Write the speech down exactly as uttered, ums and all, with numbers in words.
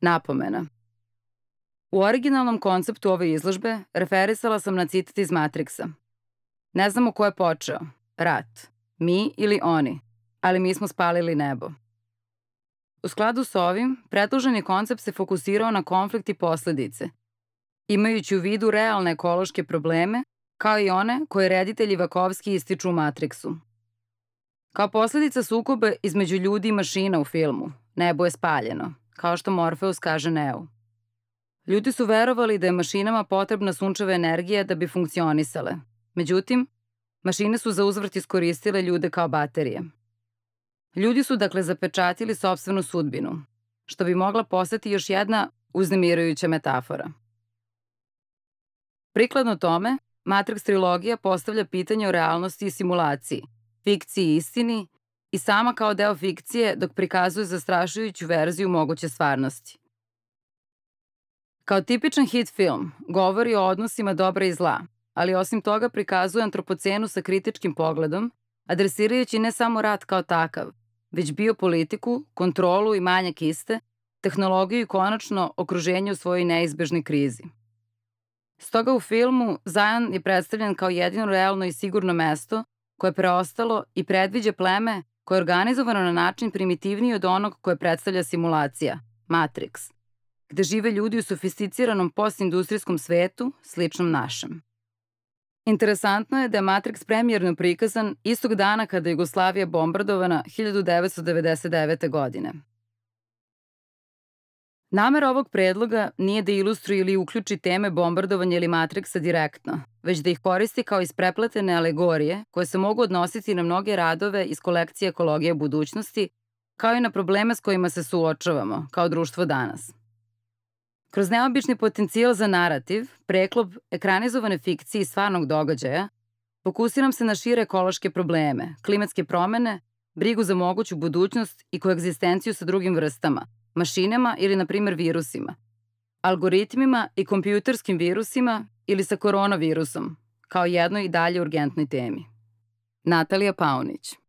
Napomena. U originalnom konceptu ove izložbe referisala sam na citat iz Matrixa. Ne znamo ko je počeo, rat, mi ili oni, ali mi smo spalili nebo. U skladu s ovim, predloženi koncept se fokusirao na konflikt i posledice, imajući u vidu realne ekološke probleme, kao i one koje reditelji Vakovski ističu u Matrixu. Kao posledica sukoba između ljudi i mašina u filmu, nebo je spaljeno, kao što Morfeus kaže Neu. Ljudi su verovali da je mašinama potrebna sunčeva energija da bi funkcionisale. Međutim, mašine su za uzvrat iskoristile ljude kao baterije. Ljudi su dakle zapečatili sopstvenu sudbinu, što bi mogla postati još jedna uznemirujuća metafora. Prikladno tome, Matrix trilogija postavlja pitanje o realnosti i simulaciji, fikciji i istini i sama kao deo fikcije dok prikazuje zastrašujuću verziju moguće stvarnosti. Kao tipičan hit film, govori o odnosima dobra i zla, ali osim toga prikazuje antropocenu sa kritičkim pogledom, adresirajući ne samo rat kao takav, već biopolitiku, kontrolu i manjak iste, tehnologiju i konačno okruženje u svojoj neizbežnoj krizi. Stoga u filmu Zion je predstavljen kao jedino realno i sigurno mesto koje je preostalo i predviđa pleme koje je organizovano na način primitivniji od onog koje predstavlja simulacija, Matrix, gde žive ljudi u sofisticiranom postindustrijskom svetu sličnom našem. Interesantno je da je Matrix premijerno prikazan istog dana kada je Jugoslavija bombardovana hiljadu devetsto devedeset devete. godine. Namera ovog predloga nije da ilustruje ili uključi teme bombardovanja ili Matrixa direktno, već da ih koristi kao isprepletene alegorije koje se mogu odnositi na mnoge radove iz kolekcije Ekologija budućnosti, kao i na probleme s kojima se suočavamo kao društvo danas. Kroz neobični potencijal za narativ, preklop ekranizovane fikcije i stvarnog događaja, fokusiram se na šire ekološke probleme, klimatske promene, brigu za moguću budućnost i koegzistenciju sa drugim vrstama, mašinama ili, na primjer, virusima, algoritmima i kompjuterskim virusima ili sa koronavirusom, kao jednoj i dalje urgentnoj temi. Natalija Paunić.